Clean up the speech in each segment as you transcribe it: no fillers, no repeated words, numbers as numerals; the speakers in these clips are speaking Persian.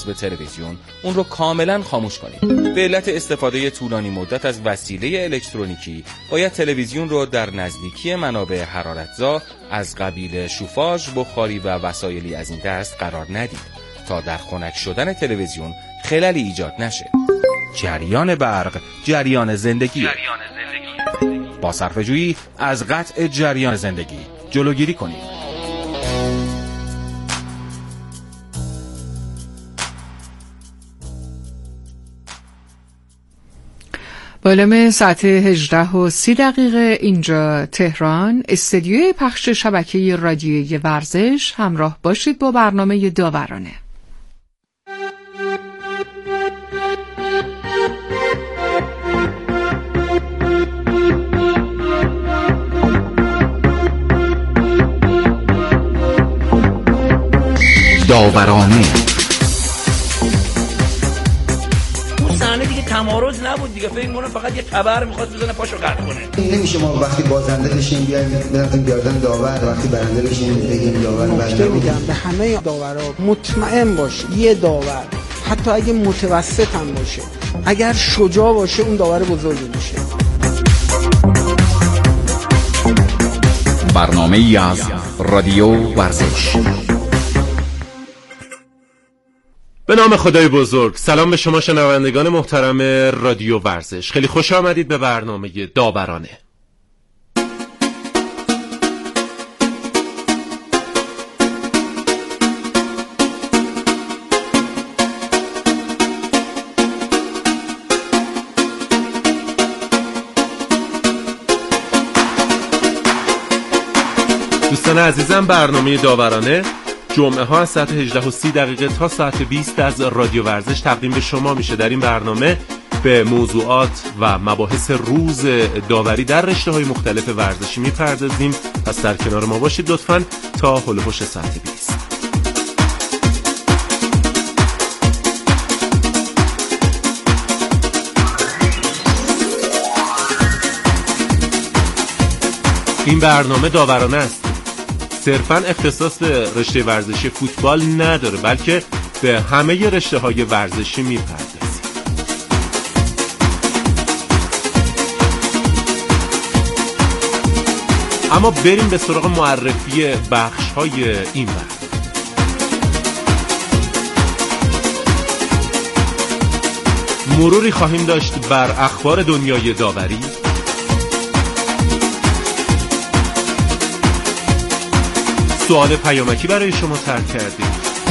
به تلویزیون اون رو کاملا خاموش کنید. به علت استفاده طولانی مدت از وسیله الکترونیکی باید تلویزیون رو در نزدیکی منابع حرارتزا از قبیل شوفاژ، بخاری و وسایلی از این دست قرار ندید تا در خنک شدن تلویزیون خللی ایجاد نشه. جریان برق جریان زندگی. با صرفه‌جویی از قطع جریان زندگی جلوگیری کنید. بالام ساعت 18:30 اینجا تهران، استدیوی پخش شبکه رادیویی ورزش. همراه باشید با برنامه داورانه. داورانه دیگه تمارض نبود دیگه، فکر کنم فقط یه تبر میخواد بزنه پاشو قطع کنه. نمیشه ما وقتی بازنده بشیم بیایم بزنیم گردن داور، وقتی برنده بشیم بگیم داور برنده. میگم به همه داورا مطمئن باش، یه داور حتی اگه متوسط هم باشه، اگر شجاع باشه اون داور بزرگی میشه. برنامه‌ای از رادیو ورزش. به نام خدای بزرگ. سلام به شما شنوندگان محترم رادیو ورزش. خیلی خوش آمدید به برنامه داورانه. دوستان عزیزم، برنامه داورانه جمعه ها از ساعت 18:30 تا ساعت 20 از رادیو ورزش تقدیم به شما میشه. در این برنامه به موضوعات و مباحث روز داوری در رشته‌های مختلف ورزشی میپردازیم. پس در کنار ما باشید لطفاً تا هول و هوش ساعت 20. این برنامه داورانه است. صرفاً اختصاص به رشته ورزشی فوتبال نداره، بلکه به همه رشته‌های ورزشی میپردازه. اما بریم به سراغ معرفی بخش‌های این برنامه. مروری خواهیم داشت بر اخبار دنیای داوری. سوال پیامکی برای شما طرح کردیم.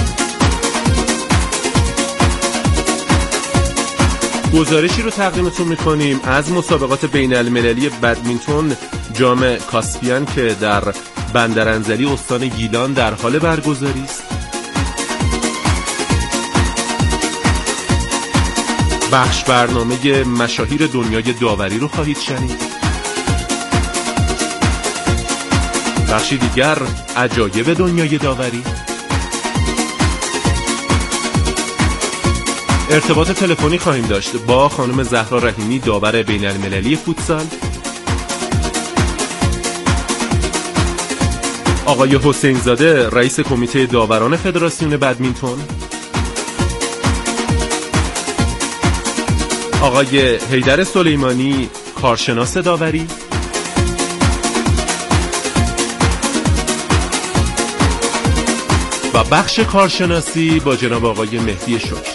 گزارشی رو تقدیمتون میکنیم از مسابقات بین المللی بدمینتون جام کاسپیان که در بندرانزلی استان گیلان در حال برگزاری است. بخش برنامه مشاهیر دنیای داوری رو خواهید شنید. بخشی دیگر عجایب دنیای داوری. ارتباط تلفنی خواهیم داشت با خانم زهرا رحیمی، داور بین المللی فوتسال. آقای حسین زاده، رئیس کمیته داوران فدراسیون بدمینتون. آقای حیدر سلیمانی، کارشناس داوری. و بخش کارشناسی با جناب آقای مهدی شکری.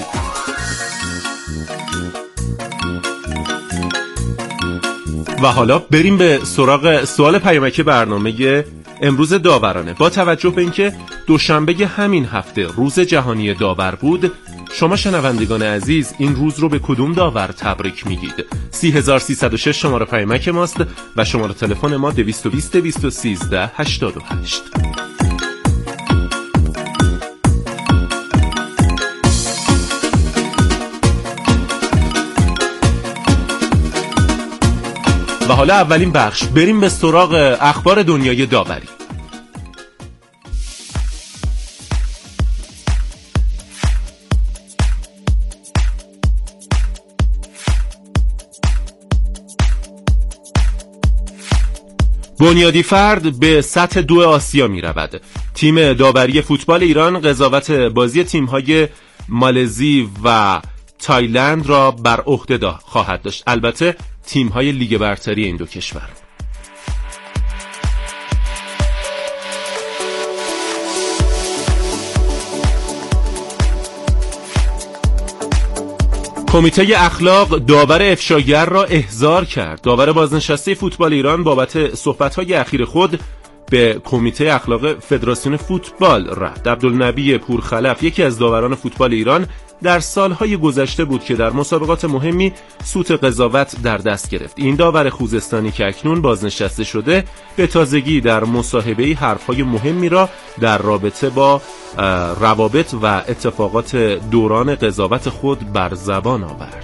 و حالا بریم به سراغ سوال پیامکی برنامه امروز داورانه. با توجه به اینکه دوشنبه همین هفته روز جهانی داور بود، شما شنوندگان عزیز این روز رو به کدوم داور تبریک میگید؟ 30306 شماره پیامک ماست و شماره تلفن ما 220 213 88. و حالا اولین بخش، بریم به سراغ اخبار دنیای داوری. بنیادی فرد به سطح 2 آسیا می رود. تیم داوری فوتبال ایران قضاوت بازی تیم‌های مالزی و تایلند را بر عهده خواهد داشت. البته تیم‌های لیگ برتری این دو کشور. کمیته اخلاق داور افشاگر را احضار کرد. داور بازنشسته فوتبال ایران بابت صحبت‌های اخیر خود به کمیته اخلاق فدراسیون فوتبال رفت. عبدالنبی پورخلف یکی از داوران فوتبال ایران در سالهای گذشته بود که در مسابقات مهمی سوت قضاوت در دست گرفت. این داور خوزستانی که اکنون بازنشسته شده به تازگی در مصاحبه‌ای حرفهای مهمی را در رابطه با روابط و اتفاقات دوران قضاوت خود بر زبان آورد.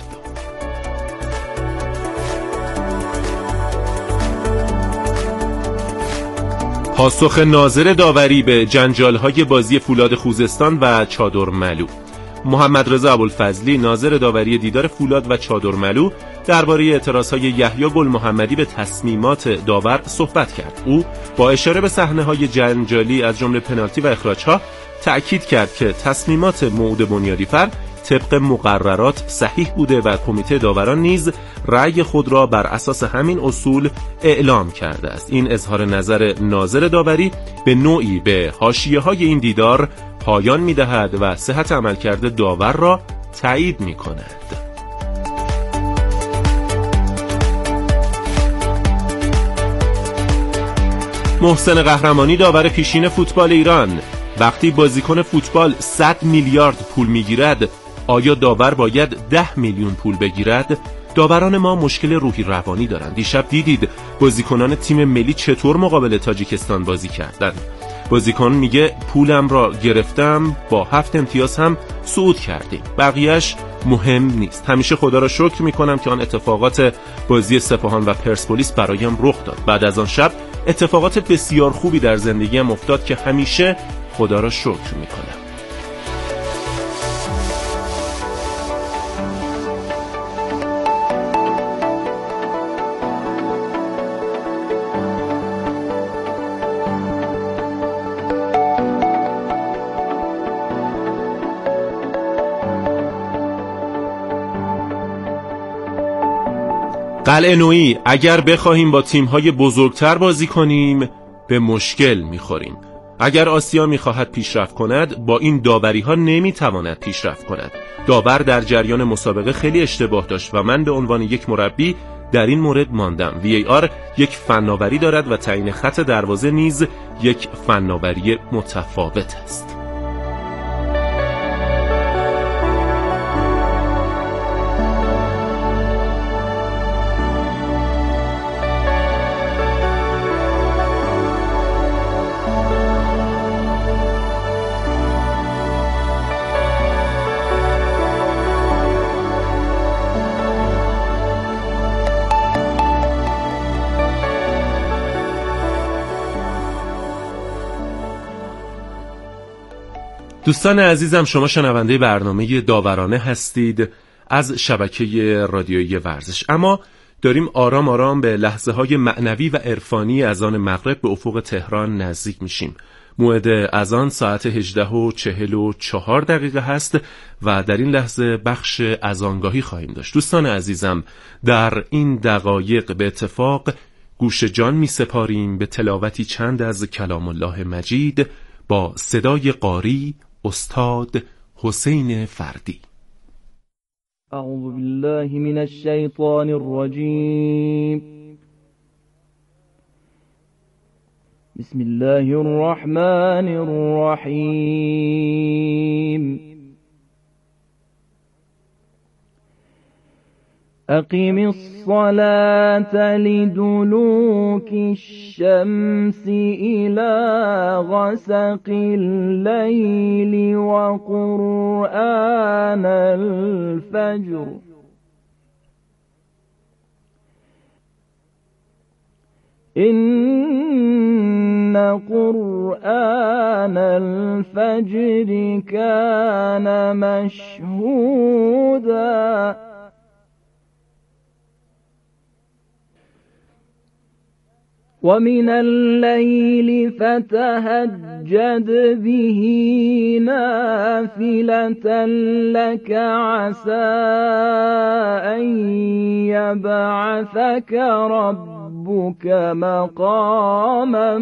پاسخ ناظر داوری به جنجال‌های بازی فولاد خوزستان و چادرملو. محمد رضا ابوالفضلی ناظر داوری دیدار فولاد و چادرملو درباره اعتراضهای یحیی گل محمدی به تصمیمات داور صحبت کرد. او با اشاره به صحنه‌های جنجالی از جمله پنالتی و اخراج‌ها تأکید کرد که تصمیمات موعود بنیادی‌فر طبق مقررات صحیح بوده و کمیته داوران نیز رأی خود را بر اساس همین اصول اعلام کرده است. این اظهار نظر ناظر داوری به نوعی به حاشیه‌های این دیدار پایان می‌دهد و صحت عملکرد داور را تایید می‌کند. محسن قهرمانی داور پیشین فوتبال ایران: وقتی بازیکن فوتبال 100 میلیارد پول می‌گیرد، آیا داور باید 10 میلیون پول بگیرد؟ داوران ما مشکل روحی روانی دارند. دیشب دیدید بازیکنان تیم ملی چطور مقابل تاجیکستان بازی کردند. بازیکن میگه پولم را گرفتم، با 7 امتیاز هم صعود کردیم، بقیهش مهم نیست. همیشه خدا را شکر میکنم که آن اتفاقات بازی سپاهان و پرسپولیس برایم رخ داد. بعد از آن شب اتفاقات بسیار خوبی در زندگیم افتاد که همیشه خدا را شکر میکنم. قلعه نویی: اگر بخواهیم با تیم‌های بزرگتر بازی کنیم به مشکل می‌خوریم. اگر آسیا می‌خواهد پیشرفت کند با این داوری‌ها نمی‌تواند پیشرفت کند. داور در جریان مسابقه خیلی اشتباه داشت و من به عنوان یک مربی در این مورد ماندم. VAR یک فناوری دارد و تعیین خط دروازه نیز یک فناوری متفاوت است. دوستان عزیزم، شما شنونده برنامه داورانه هستید از شبکه رادیویی ورزش. اما داریم آرام آرام به لحظه های معنوی و عرفانی اذان مغرب به افق تهران نزدیک میشیم. موعد اذان ساعت 18:44 هست و در این لحظه بخش اذانگاهی خواهیم داشت. دوستان عزیزم، در این دقایق به اتفاق گوش جان می سپاریم به تلاوتی چند از کلام الله مجید با صدای قاری استاد حسین فردی. اعوذ بالله من الشیطان الرجیم. بسم الله الرحمن الرحیم. أقم الصلاة لدلوك الشمس إلى غسق الليل وقرآن الفجر إن قرآن الفجر كان مشهودا ومن الليل فتهجد به نافلة لك عسى أن يبعثك ربك مقاما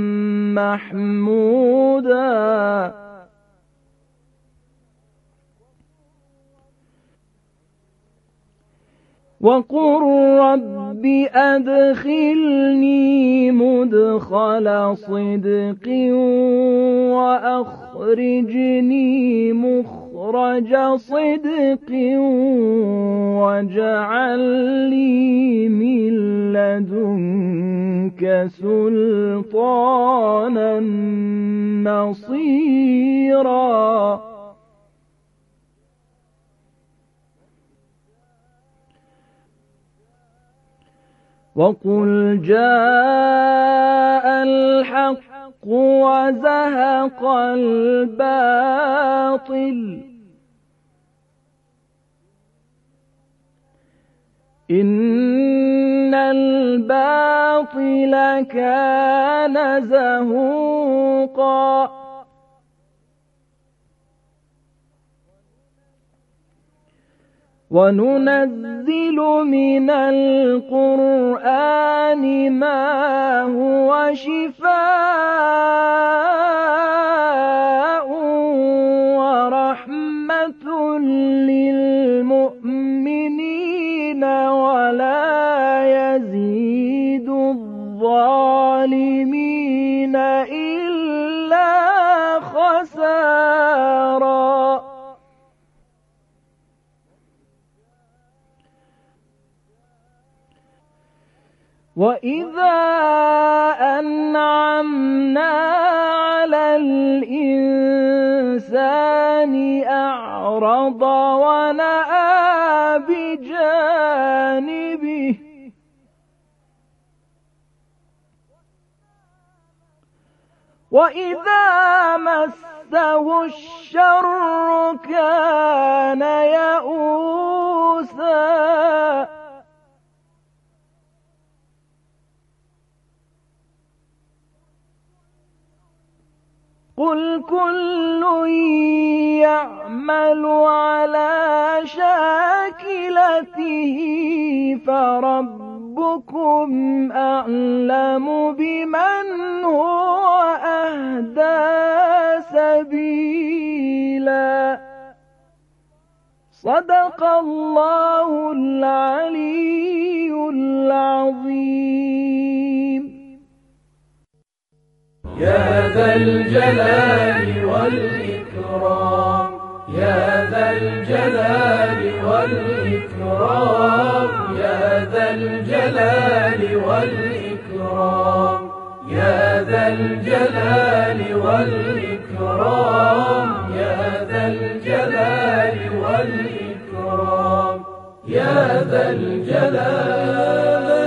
محمودا وقل رب أدخلني مدخل صدق وأخرجني مخرج صدق واجعل لي من لدنك سلطانا نصيرا وقل جاء الحق وزهق الباطل إن الباطل كان زهوقا وننزل من القرآن ما هو شفاء ورحمة للمؤمنين ولا يزيد الظالمين إلا خسارا وإذا أنعمنا على الإنسان أعرض ونأى بجانبه وإذا مسه الشر كان يئوسا قل كل يعمل على شاكلته فربكم أعلم بمن هو أهدى سبيلا صدق الله العلي العظيم. يا ذا الجلال والإكرام يا ذا الجلال والإكرام يا ذا الجلال والإكرام يا ذا الجلال والإكرام يا ذا الجلال والإكرام يا ذا الجلال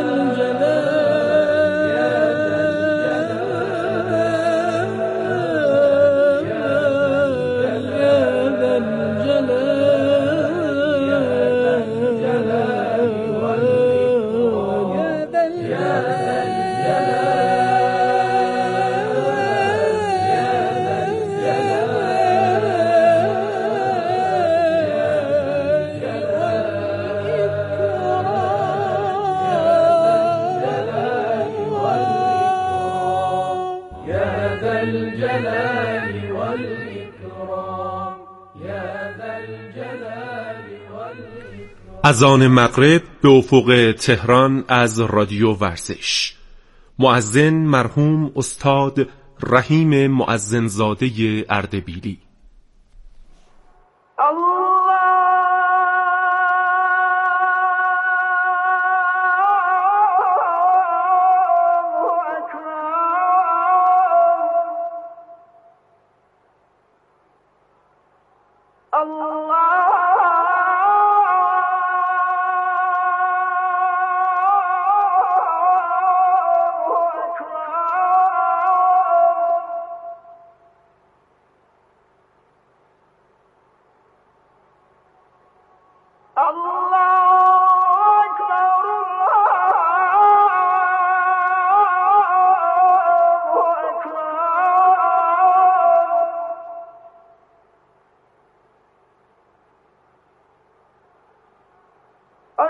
از آن مغرب به افق تهران از رادیو ورزش مؤذن مرحوم استاد رحیم مؤذنزاده اردبیلی.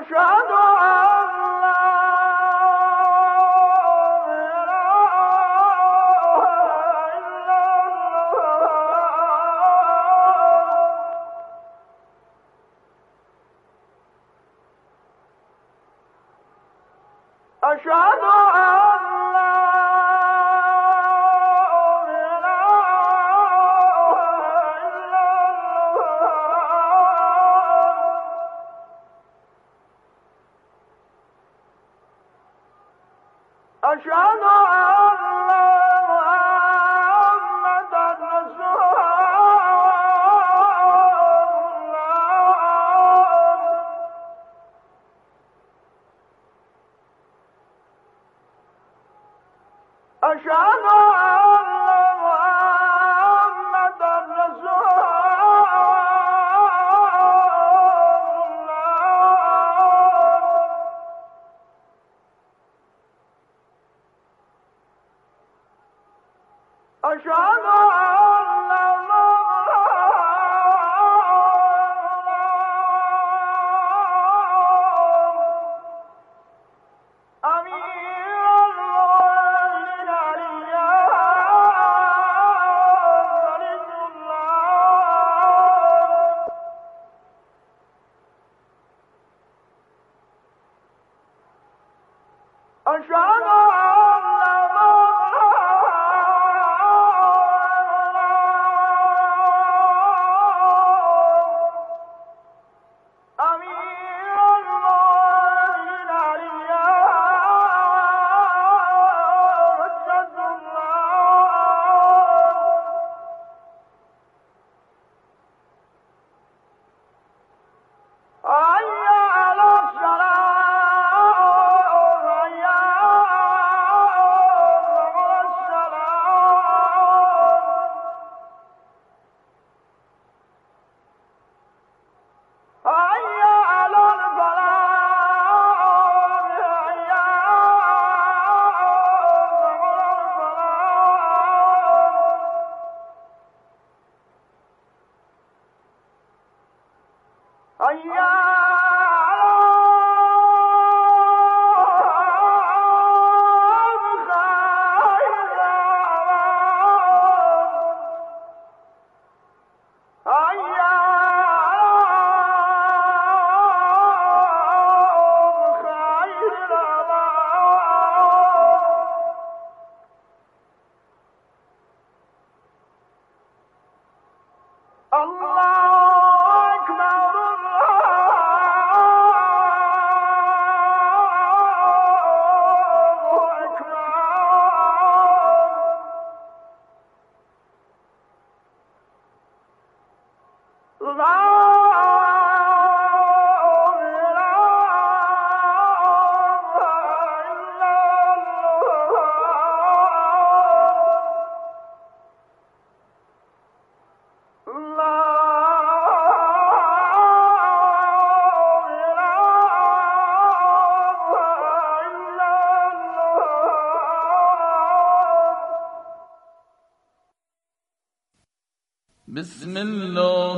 بسم الله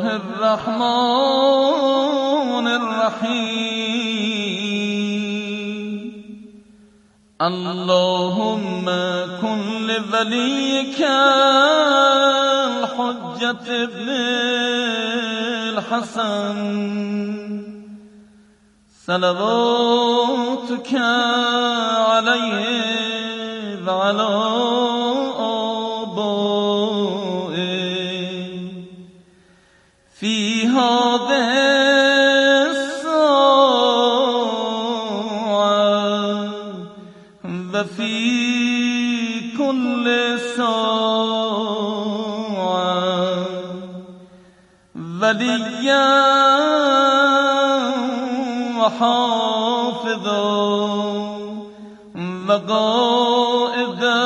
الرحمن الرحیم اللهم كن لوليك الحجة ابن الحسن صلواتك عليه وعلى في هذه الساعة وفي كل ساعة وليا وحافظا وقائدا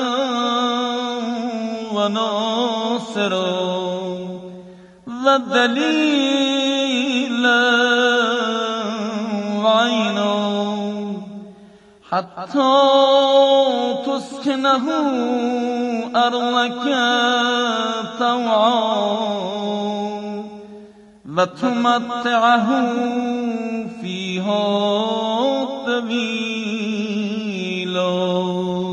وناصرا والدليل وعينا حتى تسكنه أرضك طوعا و تمتعه فیها طویلا.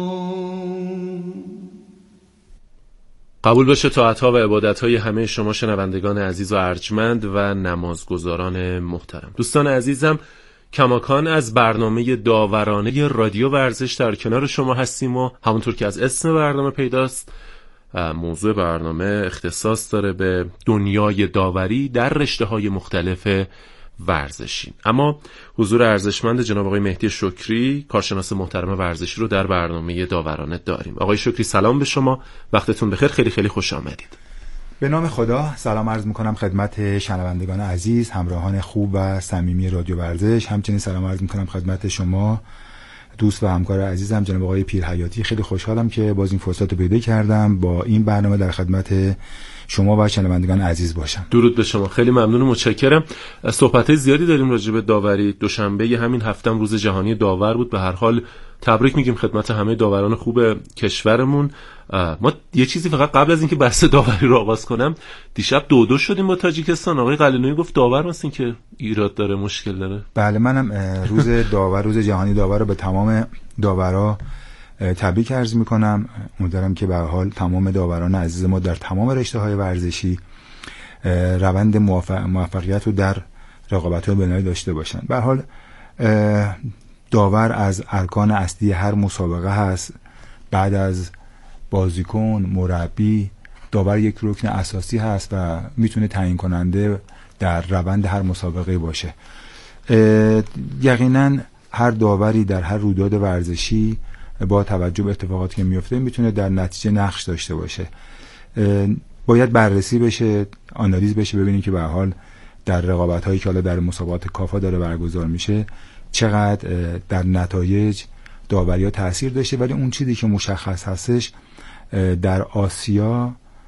قبول بشه طاعت‌ها و عبادت‌های همه شما شنوندگان عزیز و ارجمند و نمازگزاران محترم. دوستان عزیزم، کماکان از برنامه داورانه رادیو ورزش در کنار شما هستیم و همونطور که از اسم برنامه پیداست موضوع برنامه اختصاص داره به دنیای داوری در رشته‌های مختلف ورزشی. اما حضور ارزشمند جناب آقای مهدی شکری، کارشناس محترم ورزشی رو در برنامه داورانه داریم. آقای شکری سلام به شما، وقتتون بخیر، خیلی خیلی خوش آمدید. به نام خدا سلام عرض میکنم خدمت شنوندگان عزیز، همراهان خوب و صمیمی رادیو ورزش. همچنین سلام عرض میکنم خدمت شما دوست و همکار عزیزم جناب آقای پیرحیاتی. خیلی خوشحالم که باز این فرصت رو پیدا کردم با این برنامه در خدمت شما و شنوندگان عزیز باشم. درود به شما، خیلی ممنون و متشکرم. صحبت زیادی داریم راجع به داوری. دوشنبه همین هفتم روز جهانی داور بود. به هر حال تبریک میگیم خدمت همه داوران خوب کشورمون. ما یه چیزی فقط قبل از اینکه بحث داوری رو آغاز کنم، دیشب 2-2 شدیم با تاجیکستان. آقای قلنویی گفت داور مثل این که ایراد داره، مشکل داره. بله، منم روز داور، روز جهانی داور رو به تمام داورا تبریک عرض میکنم. امیدوارم که به هر حال تمام داوران عزیز ما در تمام رشته‌های ورزشی روند موفقیت رو در رقابت‌های بین‌المللی داشته باشن. به هر حال داور از ارکان اصلی هر مسابقه هست. بعد از بازیکن، مربی، داور یک رکن اساسی هست و میتونه تعیین کننده در روند هر مسابقه باشه. یقینا هر داوری در هر رویداد ورزشی با توجه به اتفاقاتی که میفته میتونه در نتیجه نقش داشته باشه. باید بررسی بشه، آنالیز بشه، ببینیم که به هر حال در رقابت‌هایی که حالا در مسابقات کافا داره برگزار میشه چقدر در نتایج داوری‌ها تاثیر داشته. ولی اون چیزی که مشخص هستش در آسیا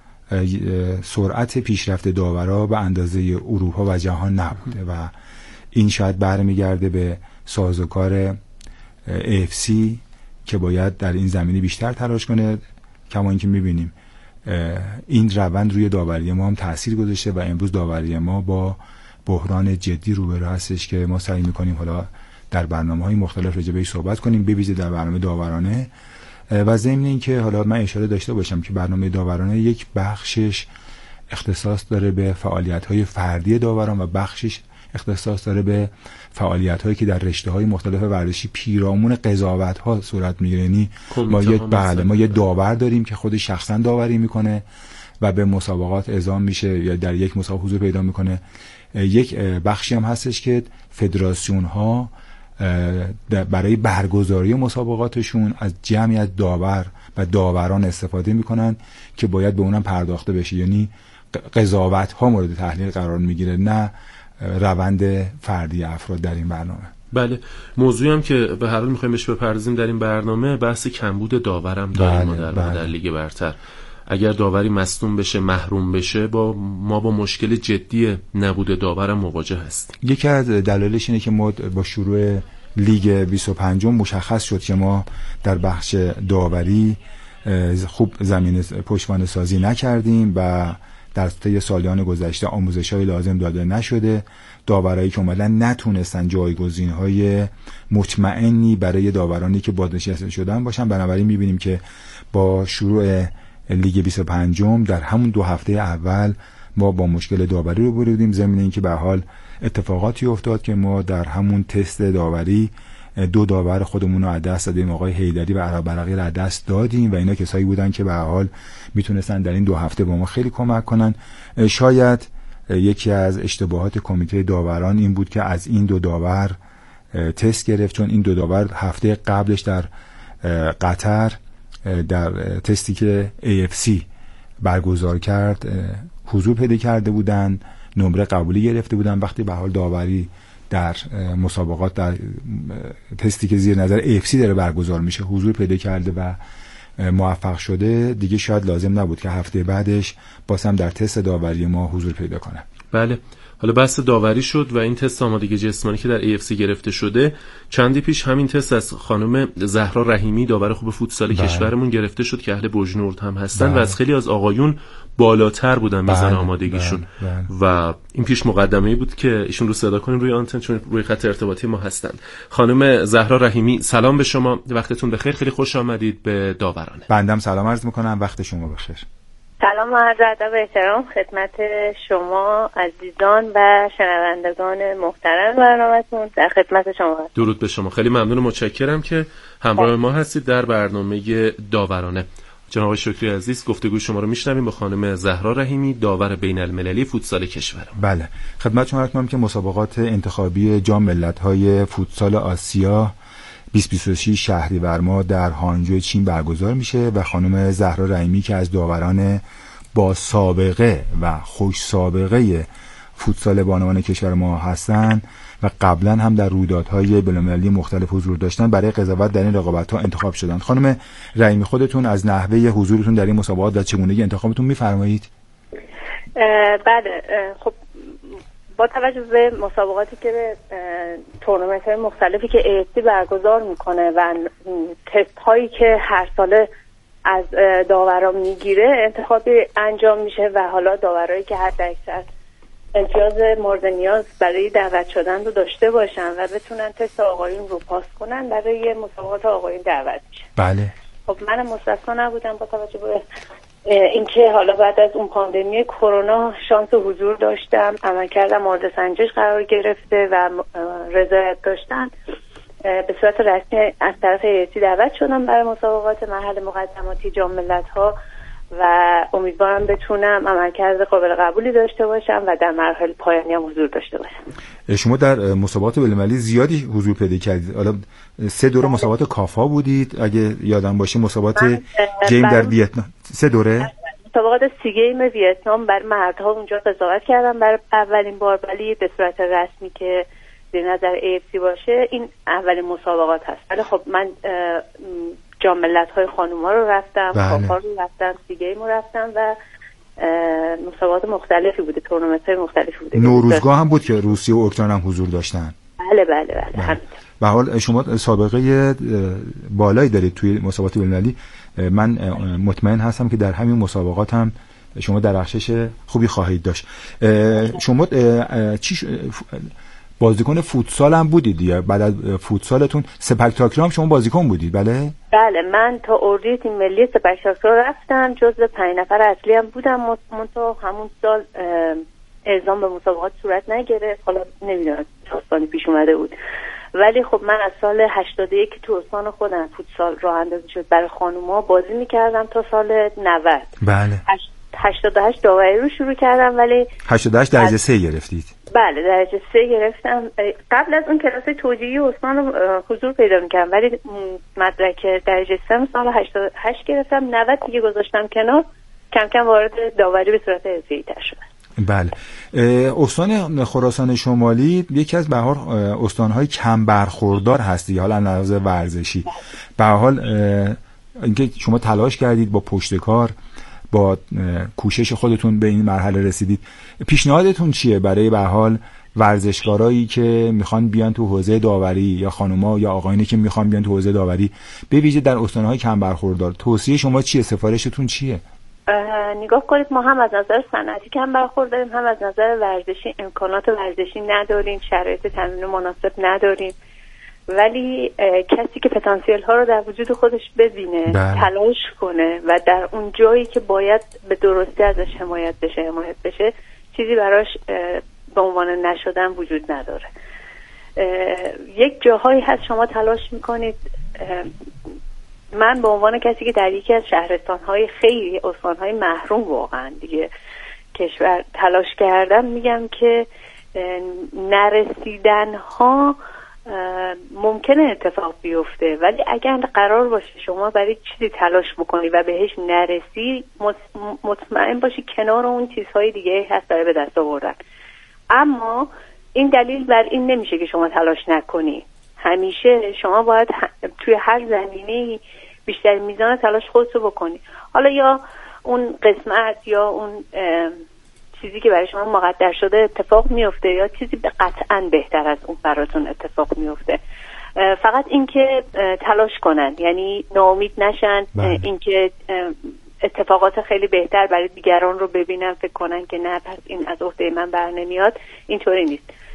سرعت پیشرفت داورا به اندازه اروپا و جهان نبوده و این شاید برمیگرده به سازوکار AFC که باید در این زمینه بیشتر تلاش کنه. کما اینکه می‌بینیم این روند روی داوری ما هم تاثیر گذاشته و امروز داوری ما با بحران جدی روبرو هستش که ما سعی می‌کنیم حالا در برنامه‌های مختلف راجع بهش صحبت کنیم، ببیزه در برنامه داورانه. و ضمن این که حالا من اشاره داشته باشم که برنامه داورانه یک بخشش اختصاص داره به فعالیت‌های فردی داوران و بخشش اختصاص داره به فعالیت‌هایی که در رشته‌های مختلف ورزشی پیرامون قضاوت‌ها صورت می‌گیره. یعنی ما یه داور داریم که خود شخصا داوری میکنه و به مسابقات اعزام میشه یا در یک مسابقه حضور پیدا میکنه. یک بخشی هم هستش که فدراسیون‌ها برای برگزاری مسابقاتشون از جمعی از داور و داوران استفاده میکنن که باید به اونم پرداخته بشه. یعنی قضاوت‌ها مورد تحلیل قرار میگیره، نه روند فردی افراد در این برنامه. بله، موضوعی هم که به هر حال می‌خوایم بهش بپردازیم در این برنامه بحث کمبود داورم داریم. در لیگ برتر اگر داوری مصدوم بشه، محروم بشه، ما با مشکل جدی نبود داورم مواجه هستیم. یکی از دلایلش اینه که ما با شروع لیگ 25 مشخص شد که ما در بخش داوری خوب زمین پشتوانه سازی نکردیم و در طی سالیان گذشته آموزش‌های لازم داده نشده. داورایی که اومدن نتونستن جایگزین‌های مطمئنی برای داورانی که بازنشسته شدن باشن. بنابراین می‌بینیم که با شروع لیگ 25 در همون 2 هفته اول ما با مشکل داوری رو بودیم. ضمن اینکه به حال اتفاقاتی افتاد که ما در همون تست داوری 2 داور خودمون رو از دست دادیم، آقای حیدری و عرب برقی رو از دست دادیم و اینا کسایی بودن که به هر حال میتونستن در این 2 هفته با ما خیلی کمک کنن. شاید یکی از اشتباهات کمیته داوران این بود که از این 2 داور تست گرفت، چون این 2 داور هفته قبلش در قطر در تستی که AFC برگزار کرد حضور پیدا کرده بودن، نمره قبولی گرفته بودن. وقتی به حال داوری در مسابقات در تستی که زیر نظر AFC داره برگزار میشه حضور پیدا کرده و موفق شده، دیگه شاید لازم نبود که هفته بعدش بازم در تست داوری ما حضور پیدا کنه. بله، حالا بحث داوری شد و این تست آمادگی جسمانی که در AFC گرفته شده، چندی پیش همین تست از خانم زهرا رحیمی داور خوب فوتسال کشورمون گرفته شد که اهل بوجنورد هم هستن و از خیلی از آقایون بالاتر بودن میزان آمادگیشون و این پیش مقدمه‌ای بود که ایشون رو صدا کنیم روی آنتن چون روی خط ارتباطی ما هستن. خانم زهرا رحیمی سلام به شما، وقتتون بخیر، خیلی خوش آمدید به داورانه. بندم سلام عرض میکنم، وقت شما بخیر. سلام و عرض ادب و احترام خدمت شما عزیزان و شنوندگان محترم برنامه‌تون، در خدمت شما. درود به شما، خیلی ممنون و متشکرم که همراه ما هستید در برنامه داورانه. جناب شکری عزیز، گفتگوی شما رو میشنویم با خانم زهرا رحیمی، داور بین المللی فوتسال کشور. بله، خدمت شما میگم که مسابقات انتخابی جام ملت‌های فوتسال آسیا 2026 شهریور ماه در هانجو چین برگزار میشه و خانم زهرا رحیمی که از داوران با سابقه و خوش سابقه فوتسال بانوان کشور ما هستن و قبلا هم در رویدادهای بین‌المللی مختلف حضور داشتن، برای قضاوت در این رقابت‌ها انتخاب شدن. خانم رحیمی، خودتون از نحوه حضورتون در این مسابقات و چگونگی انتخابتون میفرمایید؟ بله، خب با توجه به مسابقاتی که تورنمنت‌های مختلفی که AFC برگزار میکنه و تست هایی که هر ساله از داوران میگیره انتخابی انجام میشه و حالا داورایی که حد اکثر امتیاز مورد نیاز برای دعوت شدن رو داشته باشن و بتونن تست آقایون رو پاس کنن برای مسابقات آقایون دعوت میشه. بله. خب من مستثنا نبودم با توجه به اینکه حالا بعد از اون پاندمی کرونا شانس حضور داشتم، عملکردم مورد سنجش قرار گرفته و رضایت داشتن، به صورت رسمی از طرف AFC دعوت شدم برای مسابقات مرحله مقدماتی جام ملت‌ها و امیدوارم بتونم عملکرد قابل قبولی داشته باشم و در مراحل پایانی هم حضور داشته باشم. شما در مسابقات بین‌المللی زیادی حضور پیدا کردید. حالا 3 دوره مسابقات کافا بودید اگه یادم باشه، مسابقات گیم در ویتنام 3 دوره، مسابقات سی گیم ویتنام برای مردها اونجا قضاوت کردم برای اولین بار، ولی به صورت رسمی که در نظر AFC باشه این اولین مسابقات هست. ولی خب من جام ملت‌های خانوما رو رفتم، کافا رو رفتم، سی گیم رو رفتم و مسابقات مختلفی بوده، تورنمنت‌های مختلفی بوده. نوروزگاه هم بود که روسیه و اوکراین هم حضور داشتن. بله. به حال شما سابقه بالایی دارید توی مسابقات بین‌المللی. من مطمئن هستم که در همین مسابقات هم شما درخشش خوبی خواهید داشت. شما بازیکن فوتسال هم بودید یا بعد از فوتسالتون سپک تاکری هم شما بازیکن بودید؟ بله، من تا اردوی تیم ملی سپک تاکری رفتم، جزو 5 نفر اصلی هم بودم. منتها همون سال اعزام به مسابقات صورت نگرفت، حالا نمیدونم داستانی پیش اومده بود، ولی خب من از سال 81 که تو استان خودم فوتسال راه اندازی شد برای خانوما بازی میکردم تا سال 90. بله. 88 داوری رو شروع کردم، ولی 88 درجه 3 گرفتید؟ بله، درجه 3 گرفتم. قبل از اون کلاس توجیهی استان حضور پیدا میکردم، ولی مدرک درجه 3 سال 88 گرفتم. 90 دیگه گذاشتم کنار، کم کم وارد داوری به صورت حرفه‌ای تر شدم. بله. استان خراسان شمالی یکی از به هر حال استان‌های کم برخوردار هستی، حالا از نظر ورزشی. به هر حال اینکه شما تلاش کردید با پشتکار، با کوشش خودتون به این مرحله رسیدید. پیشنهادتون چیه برای به هر حال ورزشکارایی که میخوان بیان تو حوزه داوری یا خانوما یا آقایونی که میخوان بیان تو حوزه داوری، به ویژه در استان‌های کم برخوردار؟ توصیه شما چیه؟ سفارشتون چیه؟ نگاه کنید، ما هم از نظر صنعتی کم برخورداریم، هم از نظر ورزشی امکانات ورزشی نداریم، شرایط تمرین مناسب نداریم، ولی کسی که پتانسیل ها رو در وجود خودش ببینه، تلاش کنه و در اون جایی که باید به درستی ازش حمایت بشه چیزی براش به عنوان نشدن وجود نداره. یک جاهایی هست شما تلاش میکنید، من به عنوان کسی که در یکی از شهرستان‌های خیلی استان‌های محروم واقعا دیگه کشور تلاش کردم، میگم که نرسیدن‌ها ممکنه اتفاق بیفته، ولی اگر قرار باشه شما برای چیزی تلاش بکنی و بهش نرسی، مطمئن باشی کنار اون چیزهای دیگه هست برای به دست آوردن. اما این دلیل بر این نمیشه که شما تلاش نکنی. همیشه شما باید توی هر زمینه‌ای بیشتر میزان تلاش خودت رو بکنی. حالا یا اون قسمت یا اون چیزی که برای شما مقدر شده اتفاق میفته یا چیزی قطعاً بهتر از اون براتون اتفاق میفته. فقط اینکه تلاش کنن، یعنی ناامید نشن، اینکه اتفاقات خیلی بهتر برای دیگران رو ببینن، فکر کنن که نه پس این از عهده من بر نمیاد، اینطوری نیست.